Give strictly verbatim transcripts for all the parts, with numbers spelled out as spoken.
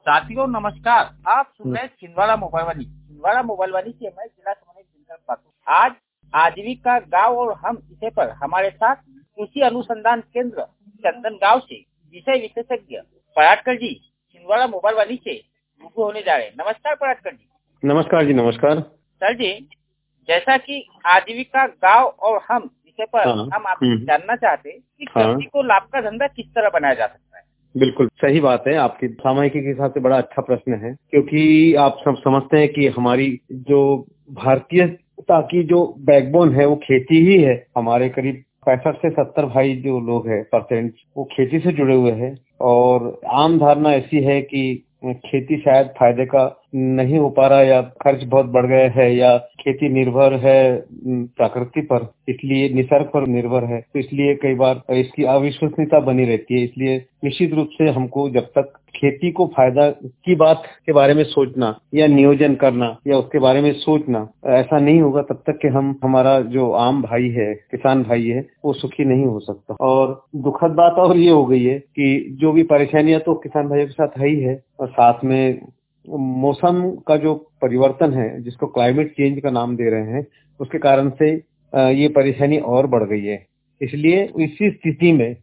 साथियों नमस्कार। आप सुन रहे हैं छिंदवाड़ा मोबाइल वाणी। छिंदवाड़ा मोबाइल वाणी से मैं जिला समन्वयक दिनकर पात्र। आज आजीविका गांव और हम इसे पर हमारे साथ कृषि अनुसंधान केंद्र चंदन गांव से विषय विशेषज्ञ पराटकर जी छिंदवाड़ा मोबाइल वाणी से रूबरू होने जा रहे हैं। नमस्कार पराटकर जी। नमस्कार जी। नमस्कार सर जी, जैसा कि आजीविका गांव और हम विषय पर हाँ, हम आपसे जानना चाहते हैं कि हाँ, कृषि को लाभ का धंधा किस तरह बनाया जा सकता है। बिल्कुल सही बात है। आपकी सामयिकी के हिसाब से बड़ा अच्छा प्रश्न है, क्योंकि आप सब समझते हैं कि हमारी जो भारतीयता की जो बैकबोन है वो खेती ही है। हमारे करीब पैंसठ से सत्तर भाई जो लोग हैं परसेंट वो खेती से जुड़े हुए हैं। और आम धारणा ऐसी है कि खेती शायद फायदे का नहीं हो पा रहा, या खर्च बहुत बढ़ गए है, या खेती निर्भर है प्रकृति पर, इसलिए निसर्ग पर निर्भर है, तो इसलिए कई बार इसकी अविश्वसनीयता बनी रहती है। इसलिए निश्चित रूप से हमको जब तक खेती को फायदा की बात के बारे में सोचना या नियोजन करना या उसके बारे में सोचना ऐसा नहीं होगा, तब तक कि हम हमारा जो आम भाई है, किसान भाई है, वो सुखी नहीं हो सकता। और दुखद बात और ये हो गई है कि जो भी परेशानियां तो किसान भाइयों के साथ है ही है, और साथ में मौसम का जो परिवर्तन है जिसको क्लाइमेट चेंज का नाम दे रहे हैं, उसके कारण से ये परेशानी और बढ़ गई है। इसलिए इसी स्थिति में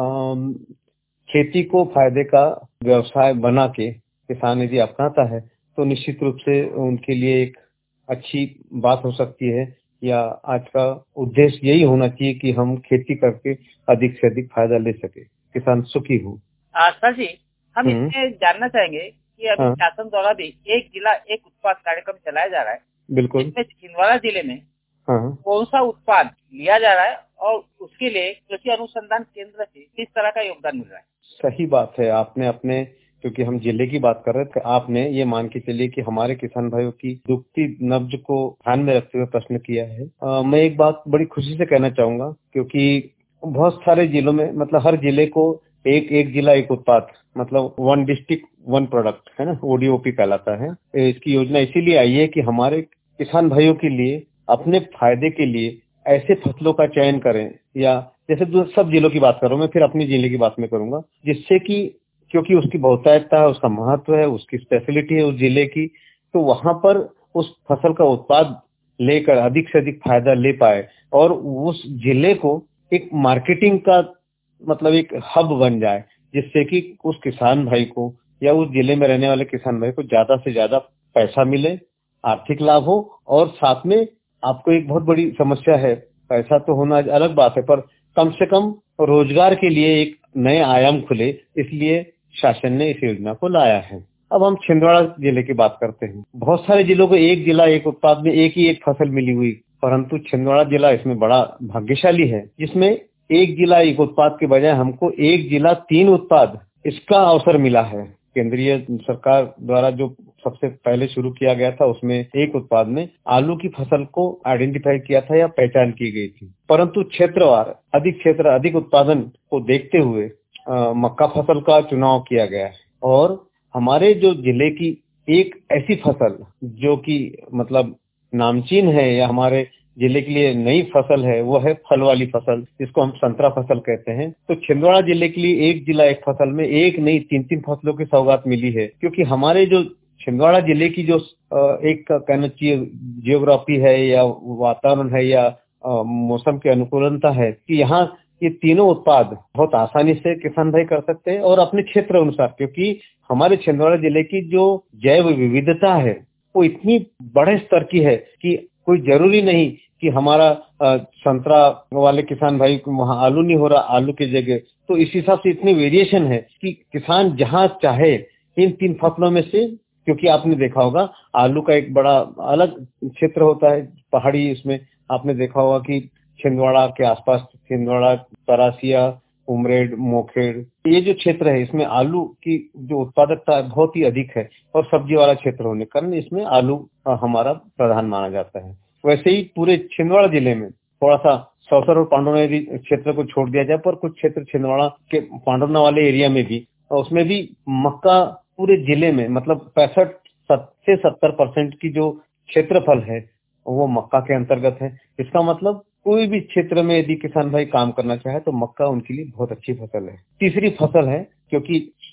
खेती को फायदे का व्यवसाय बना के किसान यदि अपनाता है तो निश्चित रूप से उनके लिए एक अच्छी बात हो सकती है, या आज का उद्देश्य यही होना चाहिए कि हम खेती करके अधिक से अधिक फायदा ले सके, किसान सुखी हो। सर जी, हम इसमें जानना चाहेंगे कि अभी हाँ, शासन द्वारा भी एक जिला एक उत्पाद कार्यक्रम चलाया जा रहा है। बिल्कुल। इसमें छिंदवाड़ा जिले में हाँ, कौन सा उत्पाद लिया जा रहा है और उसके लिए कृषि अनुसंधान केंद्र से किस तरह का योगदान मिल रहा है। सही बात है। आपने अपने, क्योंकि हम जिले की बात कर रहे थे, आपने ये मान के चलिए कि हमारे किसान भाइयों की दुखती नब्ज को ध्यान में रखते हुए प्रश्न किया है। आ, मैं एक बात बड़ी खुशी से कहना चाहूंगा, क्योंकि बहुत सारे जिलों में, मतलब हर जिले को एक एक जिला एक उत्पाद, मतलब वन डिस्ट्रिक्ट वन प्रोडक्ट है ना, ओडीओपी कहलाता है। इसकी योजना इसीलिए आई है कि हमारे किसान भाइयों के लिए अपने फायदे के लिए ऐसे फसलों का चयन करें, या जैसे सब जिलों की बात कर रहा हूं मैं, फिर अपने जिले की बात में करूंगा, जिससे कि क्योंकि उसकी बहुतायतता है, उसका महत्व है, उसकी स्पेशलिटी है उस जिले की, तो वहां पर उस फसल का उत्पाद लेकर अधिक से अधिक फायदा ले पाए और उस जिले को एक मार्केटिंग का मतलब एक हब बन जाए, जिससे कि उस किसान भाई को या उस जिले में रहने वाले किसान भाई को ज्यादा से ज्यादा पैसा मिले, आर्थिक लाभ हो। और साथ में आपको एक बहुत बड़ी समस्या है, पैसा तो होना अलग बात है, पर कम से कम रोजगार के लिए एक नए आयाम खुले, इसलिए शासन ने इस योजना को लाया है। अब हम छिंदवाड़ा जिले की बात करते हैं। बहुत सारे जिलों को एक जिला एक उत्पाद में एक ही एक फसल मिली हुई, परंतु छिंदवाड़ा जिला इसमें बड़ा भाग्यशाली है, जिसमें एक जिला एक उत्पाद के बजाय हमको एक जिला तीन उत्पाद, इसका अवसर मिला है। केंद्रीय सरकार द्वारा जो सबसे पहले शुरू किया गया था, उसमें एक उत्पाद में आलू की फसल को आइडेंटिफाई किया था या पहचान की गई थी, परंतु क्षेत्रवार अधिक क्षेत्र अधिक उत्पादन को देखते हुए आ, मक्का फसल का चुनाव किया गया है। और हमारे जो जिले की एक ऐसी फसल जो कि मतलब नामचीन है या हमारे जिले के लिए नई फसल है, वो है फल वाली फसल, जिसको हम संतरा फसल कहते हैं। तो छिंदवाड़ा जिले के लिए एक जिला एक फसल में एक नहीं तीन तीन फसलों की सौगात मिली है, क्योंकि हमारे जो छिंदवाड़ा जिले की जो एक कहना चाहिए जियोग्राफी है या वातावरण है या मौसम की अनुकूलता है कि यहाँ ये तीनों उत्पाद बहुत आसानी से किसान भाई कर सकते हैं और अपने क्षेत्र अनुसार, क्योंकि हमारे छिंदवाड़ा जिले की जो जैव विविधता है वो इतनी बड़े स्तर की है कि कोई जरूरी नहीं कि हमारा संतरा वाले किसान भाई को वहाँ आलू नहीं हो रहा, आलू की जगह, तो इस हिसाब से इतनी वेरिएशन है कि किसान जहाँ चाहे इन तीन फसलों में से, क्योंकि आपने देखा होगा आलू का एक बड़ा अलग क्षेत्र होता है पहाड़ी, इसमें आपने देखा होगा कि छिंदवाड़ा के आसपास छिंदवाड़ा, तरासिया, उमरेड, मोखेड़, ये जो क्षेत्र है इसमें आलू की जो उत्पादकता बहुत ही अधिक है और सब्जी वाला क्षेत्र होने के कारण इसमें आलू हमारा प्रधान माना जाता है। वैसे ही पूरे छिंदवाड़ा जिले में थोड़ा सा सौसर और पांडुना क्षेत्र को छोड़ दिया जाए, पर कुछ क्षेत्र छिंदवाड़ा के पांडुना वाले एरिया में भी, उसमें भी मक्का पूरे जिले में मतलब पैंसठ से सत्तर परसेंट की जो क्षेत्रफल है वो मक्का के अंतर्गत है। इसका मतलब कोई भी क्षेत्र में यदि किसान भाई काम करना चाहे तो मक्का उनके लिए बहुत अच्छी फसल है। तीसरी फसल है, क्योंकि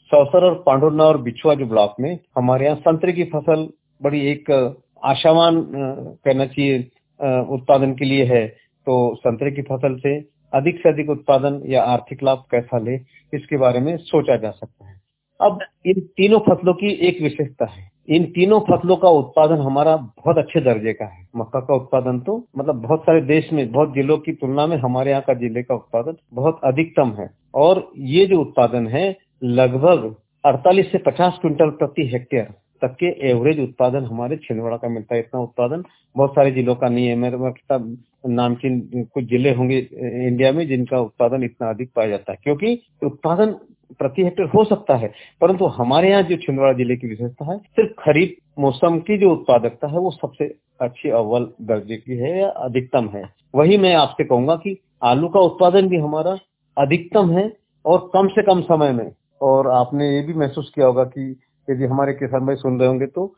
सौसर और पांडुरना और बिछुआ जो ब्लॉक में हमारे यहाँ संतरे की फसल बड़ी एक आशावान कहना चाहिए उत्पादन के लिए है। तो संतरे की फसल से अधिक से अधिक उत्पादन या आर्थिक लाभ कैसा ले, इसके बारे में सोचा जा सकता है। अब इन तीनों फसलों की एक विशेषता है, इन तीनों फसलों का उत्पादन हमारा बहुत अच्छे दर्जे का है। मक्का का उत्पादन तो मतलब बहुत सारे देश में बहुत जिलों की तुलना में हमारे यहाँ का जिले का उत्पादन बहुत अधिकतम है। और ये जो उत्पादन है लगभग अड़तालीस से पचास क्विंटल प्रति हेक्टेयर तक के एवरेज उत्पादन हमारे छिंदवाड़ा का मिलता है। इतना उत्पादन बहुत सारे जिलों का नहीं है। मेरे मतलब नामचीन कुछ जिले होंगे इंडिया में जिनका उत्पादन इतना अधिक पाया जाता है, क्योंकि उत्पादन प्रति हेक्टेयर हो सकता है, परंतु हमारे यहाँ जो छिंदवाड़ा जिले की विशेषता है सिर्फ खरीफ मौसम की जो उत्पादकता है वो सबसे अच्छी अव्वल दर्जे की है या अधिकतम है। वही मैं आपसे कहूंगा कि आलू का उत्पादन भी हमारा अधिकतम है और कम से कम समय में। और आपने ये भी महसूस किया होगा कि यदि हमारे किसान भाई सुन रहे होंगे तो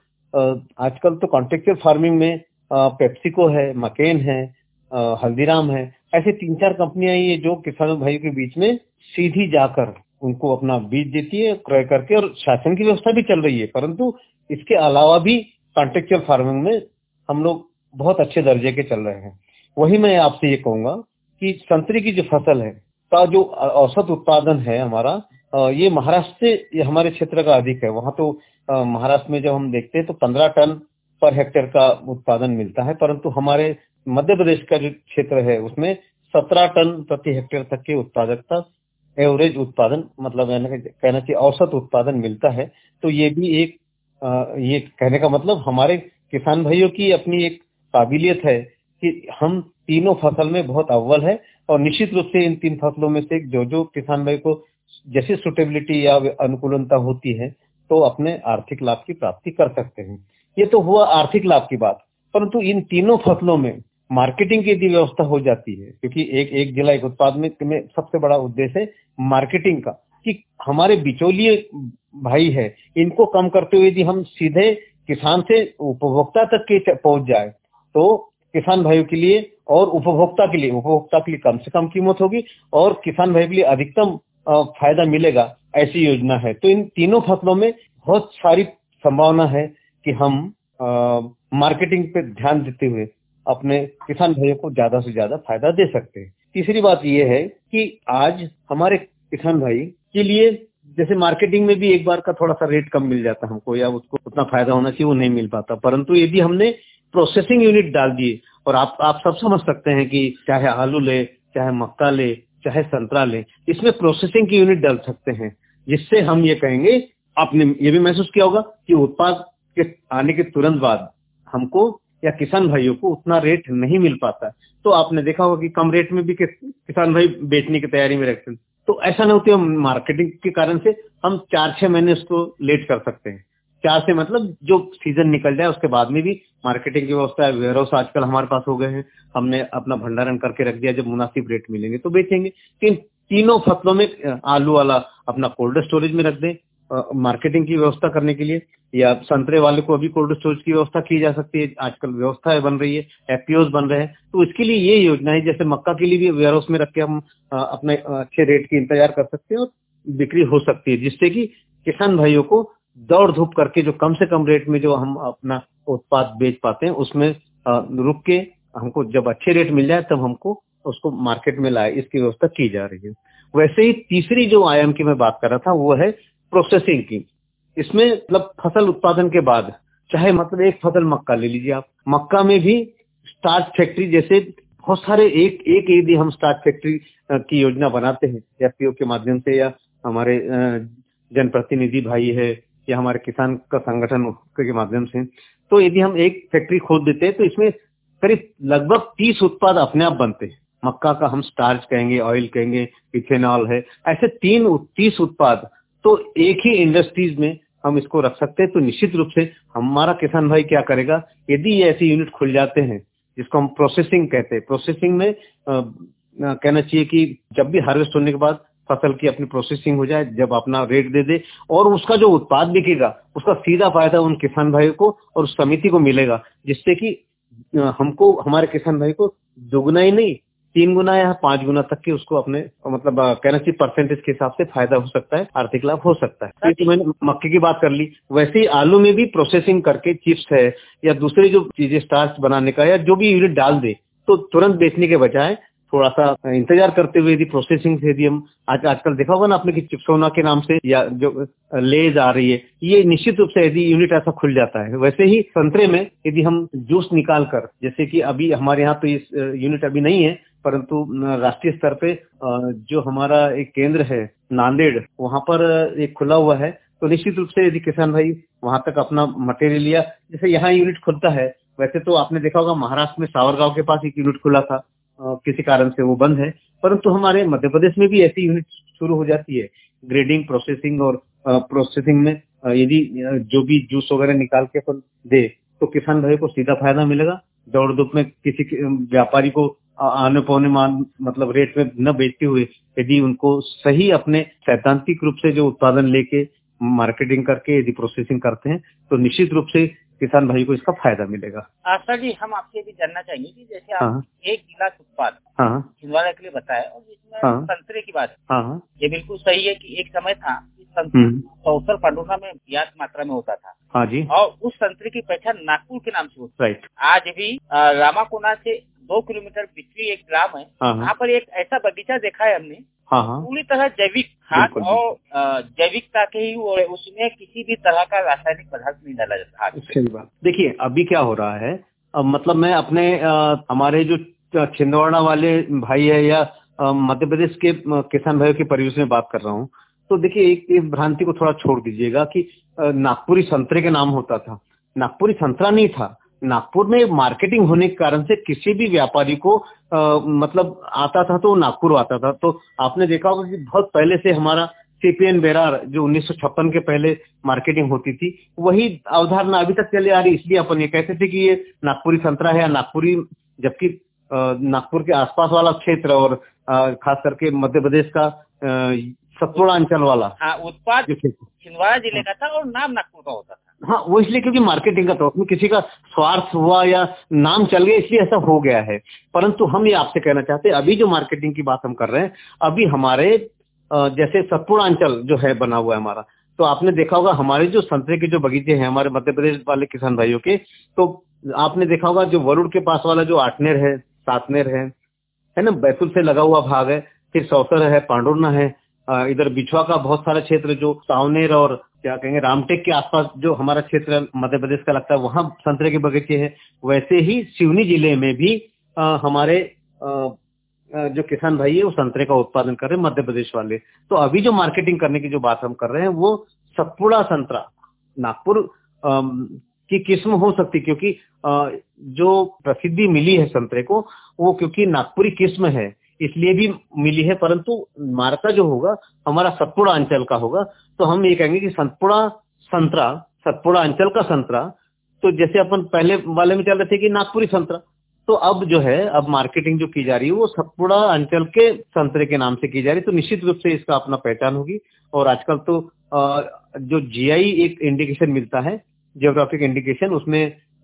आजकल तो कॉन्ट्रेक्चुअल फार्मिंग में पेप्सिको है, मकेन है, हल्दीराम है, ऐसे तीन चार कंपनियां ये जो किसानों भाइयों के बीच में सीधी जाकर उनको अपना बीज देती है क्रय करके, और शासन की व्यवस्था भी चल रही है। परंतु इसके अलावा भी कॉन्ट्रेक्चुअल फार्मिंग में हम लोग बहुत अच्छे दर्जे के चल रहे हैं। वही मैं आपसे ये कहूंगा कि संतरे की जो फसल है का जो औसत उत्पादन है हमारा, ये महाराष्ट्र से हमारे क्षेत्र का अधिक है। वहां तो महाराष्ट्र में जब हम देखते हैं तो पंद्रह टन पर हेक्टेयर का उत्पादन मिलता है, परंतु हमारे मध्य प्रदेश का जो क्षेत्र है उसमें सत्रह टन प्रति हेक्टेयर तक की उत्पादकता एवरेज उत्पादन मतलब कहना चाहिए औसत उत्पादन मिलता है। तो ये भी एक आ, ये कहने का मतलब हमारे किसान भाइयों की अपनी एक काबिलियत है कि हम तीनों फसल में बहुत अव्वल है। और निश्चित रूप से इन तीन फसलों में से जो जो किसान भाई को जैसी सुटेबिलिटी या अनुकूलता होती है तो अपने आर्थिक लाभ की प्राप्ति कर सकते हैं। ये तो हुआ आर्थिक लाभ की बात, परंतु इन तीनों फसलों में मार्केटिंग की यदि व्यवस्था हो जाती है, क्योंकि एक एक जिला एक उत्पाद में, में सबसे बड़ा उद्देश्य है मार्केटिंग का, कि हमारे बिचौलिए भाई है इनको कम करते हुए यदि हम सीधे किसान से उपभोक्ता तक के पहुंच जाए तो किसान भाइयों के लिए और उपभोक्ता के लिए उपभोक्ता के लिए कम से कम कीमत होगी और किसान भाई के लिए अधिकतम फायदा मिलेगा, ऐसी योजना है। तो इन तीनों फसलों में बहुत सारी संभावना है कि हम आ, मार्केटिंग पे ध्यान देते हुए अपने किसान भाइयों को ज्यादा से ज्यादा फायदा दे सकते हैं। तीसरी बात यह है कि आज हमारे किसान भाई के लिए जैसे मार्केटिंग में भी एक बार का थोड़ा सा रेट कम मिल जाता हमको या उसको उतना फायदा होना चाहिए वो नहीं मिल पाता, परंतु यदि हमने प्रोसेसिंग यूनिट डाल दिए, और आप आप सब समझ सकते हैं कि चाहे आलू ले, चाहे मक्का ले, चाहे संतरा ले, इसमें प्रोसेसिंग की यूनिट डाल सकते हैं, जिससे हम ये कहेंगे, आपने ये भी महसूस किया होगा कि उत्पाद के आने के तुरंत बाद हमको या किसान भाइयों को उतना रेट नहीं मिल पाता। तो आपने देखा होगा कि कम रेट में भी किसान भाई बेचने की तैयारी में रखते हैं। तो ऐसा नहीं होती, हम मार्केटिंग के कारण से हम चार छह महीने उसको लेट कर सकते हैं। चार से मतलब जो सीजन निकल जाए उसके बाद में भी मार्केटिंग की व्यवस्था है। वेयर हाउस आजकल हमारे पास हो गए हैं, हमने अपना भंडारण करके रख दिया, जब मुनासिब रेट मिलेंगे तो बेचेंगे। इन तीनों फसलों में आलू वाला अपना कोल्ड स्टोरेज में रख दे मार्केटिंग की व्यवस्था करने के लिए, या संतरे वाले को अभी कोल्ड स्टोरेज की व्यवस्था की जा सकती है, आजकल व्यवस्थाएं बन रही है, एफपीओज बन रहे हैं। तो इसके लिए ये योजना है, जैसे मक्का के लिए भी वेयर हाउस में रख के हम अपने अच्छे रेट की इंतजार कर सकते हैं और बिक्री हो सकती है, जिससे कि किसान भाइयों को दौड़ धूप करके जो कम से कम रेट में जो हम अपना उत्पाद बेच पाते हैं उसमें रुक के हमको जब अच्छे रेट मिल जाए तब हमको उसको मार्केट में लाए, इसकी व्यवस्था की जा रही है। वैसे ही तीसरी जो आयाम की मैं बात कर रहा था वो है प्रोसेसिंग की। इसमें मतलब फसल उत्पादन के बाद, चाहे मतलब एक फसल मक्का ले लीजिए आप, मक्का में भी स्टार्च फैक्ट्री जैसे बहुत सारे एक एक यदि हम स्टार्च फैक्ट्री की योजना बनाते हैं एफपीओ के माध्यम से, या हमारे जनप्रतिनिधि भाई है या हमारे किसान का संगठन के माध्यम से, तो यदि हम एक फैक्ट्री खोल देते हैं तो इसमें करीब लगभग तीस उत्पाद अपने आप बनते हैं। मक्का का हम स्टार्च कहेंगे, ऑयल कहेंगे, इथेनॉल है, ऐसे तीन तीस उत्पाद तो एक ही इंडस्ट्रीज में हम इसको रख सकते हैं। तो निश्चित रूप से हमारा किसान भाई क्या करेगा, यदि ये ऐसी यूनिट खुल जाते हैं जिसको हम प्रोसेसिंग कहते हैं, प्रोसेसिंग में आ, आ, कहना चाहिए कि जब भी हार्वेस्ट होने के बाद फसल की अपनी प्रोसेसिंग हो जाए, जब अपना रेट दे दे और उसका जो उत्पाद बिकेगा उसका सीधा फायदा उन किसान भाई को और उस समिति को मिलेगा, जिससे कि हमको हमारे किसान भाई को दुगना ही नहीं तीन गुना या पांच गुना तक के उसको अपने मतलब कहना चाहिए परसेंटेज के हिसाब से फायदा हो सकता है, आर्थिक लाभ हो सकता है। तो मैंने मक्के की बात कर ली, वैसे ही आलू में भी प्रोसेसिंग करके चिप्स है या दूसरी जो चीजें स्टार्च बनाने का या जो भी यूनिट डाल दे तो तुरंत बेचने के बजाय थोड़ा सा इंतजार करते हुए यदि प्रोसेसिंग से यदि हम आज आजकल देखा होगा ना आपने कि चिप्सोना के नाम से या जो लेज आ रही है, ये निश्चित रूप से यदि यूनिट ऐसा खुल जाता है। वैसे ही संतरे में यदि हम जूस निकाल कर, जैसे कि अभी हमारे यहाँ तो इस यूनिट अभी नहीं है, परंतु राष्ट्रीय स्तर पे जो हमारा एक केंद्र है नांदेड़, वहाँ पर एक खुला हुआ है, तो निश्चित रूप से यदि किसान भाई वहाँ तक अपना मटेरियल लिया, जैसे यहाँ यूनिट खुलता है, वैसे तो आपने देखा होगा महाराष्ट्र में सावरगांव के पास एक यूनिट खुला था, किसी कारण से वो बंद है, परंतु हमारे मध्य प्रदेश में भी ऐसी यूनिट शुरू हो जाती है। ग्रेडिंग, प्रोसेसिंग और प्रोसेसिंग में यदि जो भी जूस वगैरह निकाल के अपन दे तो किसान भाई को सीधा फायदा मिलेगा। दौड़ धूप में किसी व्यापारी को आने पौने मान मतलब रेट में न बेचते हुए यदि उनको सही अपने सैद्धांतिक रूप से जो उत्पादन लेके मार्केटिंग करके यदि प्रोसेसिंग करते हैं तो निश्चित रूप से किसान भाई को इसका फायदा मिलेगा। आशा जी, हम आपसे भी जानना चाहेंगे कि जैसे आप हाँ, एक गिलास उत्पाद हाँ, छिंदवाड़ा के लिए बताया और जिसमें हाँ, संतरे की बात, हाँ, ये बिल्कुल सही है कि एक समय था संतरे सौसर पांडुना में व्यास मात्रा में होता था। हाँ जी, और उस संतरे की पहचान नागपुर के नाम से होती है। राइट। आज भी रामाकोना से दो किलोमीटर बिचरी एक ग्राम है, वहाँ पर एक ऐसा बगीचा देखा है हमने, हाँ, हाँ, पूरी तरह जैविक खाद और जैविकता के ही, और उसमें किसी भी तरह का रासायनिक पदार्थ नहीं डाला जाता। सही बात। देखिए अभी क्या हो रहा है, अब मतलब मैं अपने आ, हमारे जो छिंदवाड़ा वाले भाई है या मध्य प्रदेश के किसान भाइयों के परिवेश में बात कर रहा हूँ, तो देखिए एक इस भ्रांति को थोड़ा छोड़ दीजिएगा कि नागपुरी संतरे के नाम होता था। नागपुरी संतरा नहीं था, नागपुर में मार्केटिंग होने के कारण से किसी भी व्यापारी को आ, मतलब आता था तो नागपुर आता था। तो आपने देखा होगा कि बहुत पहले से हमारा सीपीएन बेरार जो उन्नीस सौ छप्पन के पहले मार्केटिंग होती थी, वही अवधारणा अभी तक चली आ रही। इसलिए अपन ये कहते थे कि ये नागपुरी संतरा है या नागपुरी, जबकि नागपुर के आसपास वाला क्षेत्र और खास करके मध्य प्रदेश का सतपुड़ा अंचल वाला उत्पाद छिंदवाड़ा जिले का था और नाम नागपुर का होता था। हाँ, वो इसलिए क्योंकि मार्केटिंग का तो उसमें किसी का स्वार्थ हुआ या नाम चल गया इसलिए ऐसा हो गया है। परंतु हम ये आपसे कहना चाहते हैं, अभी जो मार्केटिंग की बात हम कर रहे हैं, अभी हमारे जैसे सतपुड़ा अंचल जो है बना हुआ है हमारा, तो आपने देखा होगा हमारे जो संतरे के जो बगीचे हैं हमारे मध्य प्रदेश वाले किसान भाइयों के, तो आपने देखा होगा जो वरुड़ के पास वाला जो आठनेर है, सातनेर है है ना, बैतूल से लगा हुआ भाग है, फिर सौसर है, पांडुरना है, इधर बिछवा का बहुत सारा क्षेत्र जो सावनेर और क्या कहेंगे रामटेक के आसपास जो हमारा क्षेत्र मध्य प्रदेश का लगता है, वहाँ संतरे के बगीचे हैं। वैसे ही सिवनी जिले में भी आ, हमारे आ, जो किसान भाई है वो संतरे का उत्पादन कर रहे हैं मध्य प्रदेश वाले। तो अभी जो मार्केटिंग करने की जो बात हम कर रहे हैं वो सतपुड़ा संतरा नागपुर की किस्म हो सकती, क्योंकि आ, जो प्रसिद्धि मिली है संतरे को वो क्योंकि नागपुरी किस्म है इसलिए भी मिली है, परंतु मार्का जो होगा हमारा सतपुड़ा अंचल का होगा। तो हम ये कहेंगे कि सतपुड़ा संतरा, सतपुड़ा अंचल का संतरा। तो जैसे अपन पहले वाले में चल रहे थे कि नागपुरी संतरा, तो अब जो है अब मार्केटिंग जो की जा रही है वो सतपुड़ा अंचल के संतरे के नाम से की जा रही है। तो निश्चित रूप से इसका अपना पहचान होगी। और आजकल तो जो जीआई एक इंडिकेशन मिलता है, जियोग्राफिक इंडिकेशन, उसमें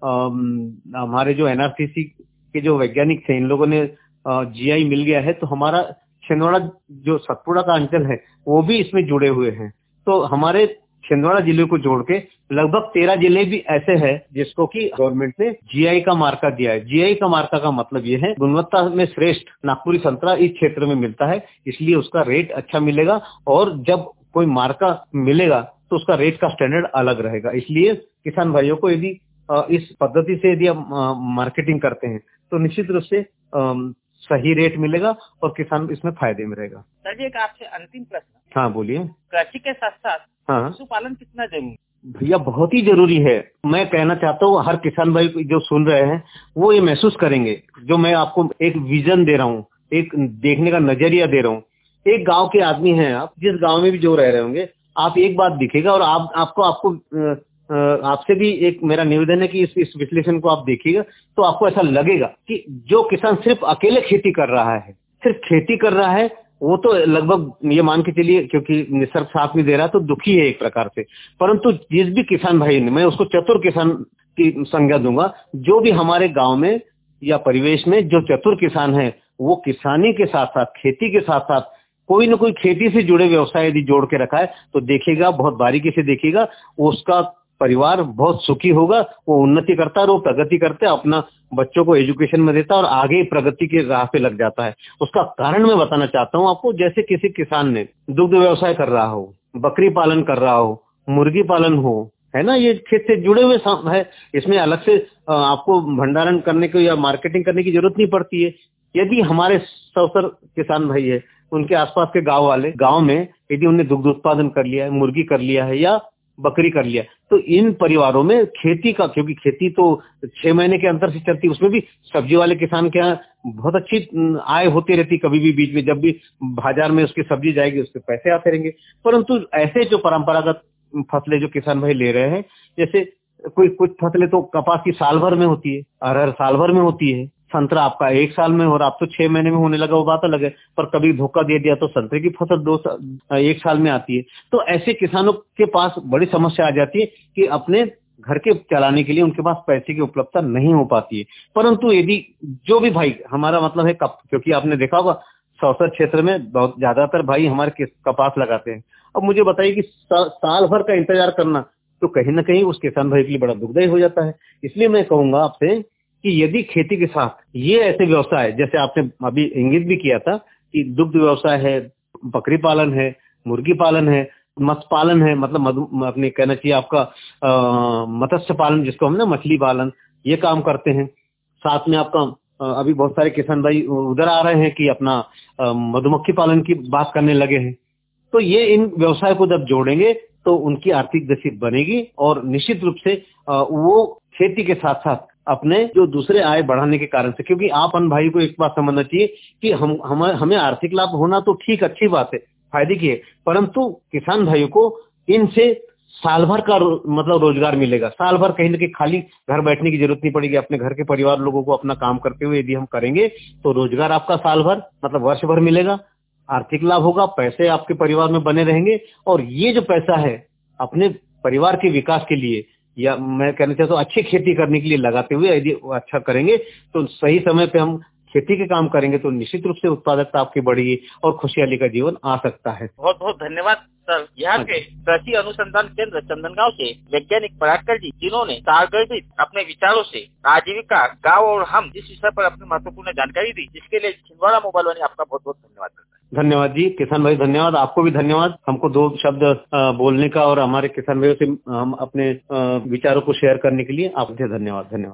हमारे जो एनआरसीसी के जो वैज्ञानिक थे इन लोगों ने जीआई मिल गया है। तो हमारा छिंदवाड़ा जो सतपुड़ा का अंचल है वो भी इसमें जुड़े हुए हैं। तो हमारे छिंदवाड़ा जिले को जोड़ के लगभग तेरह जिले भी ऐसे हैं जिसको कि गवर्नमेंट ने जीआई का मार्का दिया है। जीआई का मार्का का मतलब ये है गुणवत्ता में श्रेष्ठ नागपुरी संतरा इस क्षेत्र में मिलता है, इसलिए उसका रेट अच्छा मिलेगा। और जब कोई मार्का मिलेगा तो उसका रेट का स्टैंडर्ड अलग रहेगा। इसलिए किसान भाइयों को यदि इस पद्धति से यदि आप मार्केटिंग करते हैं तो निश्चित रूप से सही रेट मिलेगा और किसान इसमें फायदे में रहेगा। सर जी, एक आपसे अंतिम प्रश्न। हाँ बोलिए। कृषि के साथ साथ हाँ, पशुपालन कितना जरूरी? भैया बहुत ही जरूरी है। मैं कहना चाहता हूँ हर किसान भाई जो सुन रहे हैं वो ये महसूस करेंगे, जो मैं आपको एक विजन दे रहा हूँ, एक देखने का नजरिया दे रहा हूँ। एक गांव के आदमी हैं आप, जिस गांव में भी जो रह रहे होंगे, आप एक बात दिखेगा और आप आपको आपको आपसे भी एक मेरा निवेदन है कि इस, इस विश्लेषण को आप देखिएगा तो आपको ऐसा लगेगा कि जो किसान सिर्फ अकेले खेती कर रहा है, सिर्फ खेती कर रहा है, वो तो लगभग ये मान के चलिए क्योंकि निसर्ग साथ नहीं दे रहा तो दुखी है एक प्रकार से। परंतु जिस भी किसान भाई ने, मैं उसको चतुर किसान की संज्ञा दूंगा, जो भी हमारे गांव में या परिवेश में जो चतुर किसान है वो किसानी के साथ साथ, खेती के साथ साथ कोई न कोई खेती से जुड़े व्यवसाय यदि जोड़ के रखा है तो देखिएगा, बहुत बारीकी से देखिएगा, उसका परिवार बहुत सुखी होगा, वो उन्नति करता है, वो प्रगति करते, अपना बच्चों को एजुकेशन में देता और आगे प्रगति के राह पे लग जाता है। उसका कारण मैं बताना चाहता हूँ आपको। जैसे किसी किसान ने दुग्ध व्यवसाय कर रहा हो, बकरी पालन कर रहा हो, मुर्गी पालन हो, है ना, ये खेत से जुड़े हुए है, इसमें अलग से आपको भंडारण करने को या मार्केटिंग करने की जरूरत नहीं पड़ती है। यदि हमारे सौसर किसान भाई है, उनके आसपास के गांव वाले, गांव में यदि उन्हें दुग्ध उत्पादन कर लिया है, मुर्गी कर लिया है या बकरी कर लिया, तो इन परिवारों में खेती का, क्योंकि खेती तो छह महीने के अंतर से चलती है, उसमें भी सब्जी वाले किसान के यहाँ बहुत अच्छी आय होती रहती, कभी भी बीच में जब भी बाजार में उसकी सब्जी जाएगी उसके पैसे आते रहेंगे। परंतु ऐसे जो परंपरागत फसलें जो किसान भाई ले रहे हैं, जैसे कोई कुछ फसलें तो कपास की साल भर में होती है, अरहर साल भर में होती है, संतरा आपका एक साल में हो रहा, अब तो छह महीने में होने लगा, वो बात अलग है, पर कभी धोखा दे दिया तो संतरे की फसल दो साल, एक साल में आती है। तो ऐसे किसानों के पास बड़ी समस्या आ जाती है कि अपने घर के चलाने के लिए उनके पास पैसे की उपलब्धता नहीं हो पाती है। परंतु यदि जो भी भाई, हमारा मतलब है कप, क्योंकि आपने देखा होगा सौसर क्षेत्र में बहुत ज्यादातर भाई हमारे कपास लगाते हैं। अब मुझे बताइए कि सा, साल भर का इंतजार करना तो कहीं ना कहीं उस किसान भाई के लिए बड़ा दुखदायी हो जाता है। इसलिए मैं कहूंगा आपसे कि यदि खेती के साथ ये ऐसे व्यवसाय, जैसे आपने अभी इंगित भी किया था कि दुग्ध व्यवसाय है, बकरी पालन है, मुर्गी पालन है, मत्स्य पालन है, मतलब अपने कहना चाहिए आपका मत्स्य पालन जिसको हम ना मछली पालन, ये काम करते हैं। साथ में आपका आ, अभी बहुत सारे किसान भाई उधर आ रहे हैं कि अपना मधुमक्खी पालन की बात करने लगे हैं। तो ये इन व्यवसाय को जब जोड़ेंगे तो उनकी आर्थिक दशा बनेगी और निश्चित रूप से आ, वो खेती के साथ साथ अपने जो दूसरे आय बढ़ाने के कारण से, क्योंकि आप अन भाई को एक बात समझना चाहिए कि हम, हम हमें आर्थिक लाभ होना तो ठीक, अच्छी बात है, फायदे की है, परंतु किसान भाइयों को इनसे साल भर का रो, मतलब रोजगार मिलेगा। साल भर कहीं ना कहीं खाली घर बैठने की जरूरत नहीं पड़ेगी। अपने घर के परिवार लोगों को अपना काम करते हुए यदि हम करेंगे तो रोजगार आपका साल भर मतलब वर्ष भर मिलेगा, आर्थिक लाभ होगा, पैसे आपके परिवार में बने रहेंगे और ये जो पैसा है अपने परिवार के विकास के लिए या मैं कहना चाहता हूँ अच्छी खेती करने के लिए लगाते हुए यदि अच्छा करेंगे तो सही समय पे हम खेती के काम करेंगे तो निश्चित रूप से उत्पादकता आपकी बढ़ेगी और खुशहाली का जीवन आ सकता है। बहुत बहुत धन्यवाद सर। यहाँ के कृषि अनुसंधान केंद्र चंदनगांव से वैज्ञानिक परागकर जी, जिन्होंने सारगर्भित अपने विचारों से आजीविका, गाँव और हम इस विषय पर अपनी महत्वपूर्ण जानकारी दी, जिसके लिए छिंदवाड़ा मोबाइल वाणी आपका बहुत बहुत धन्यवाद करता है। धन्यवाद जी किसान भाई, धन्यवाद। आपको भी धन्यवाद हमको दो शब्द बोलने का और हमारे किसान भाइयों से हम अपने विचारों को शेयर करने के लिए। आपसे धन्यवाद। धन्यवाद।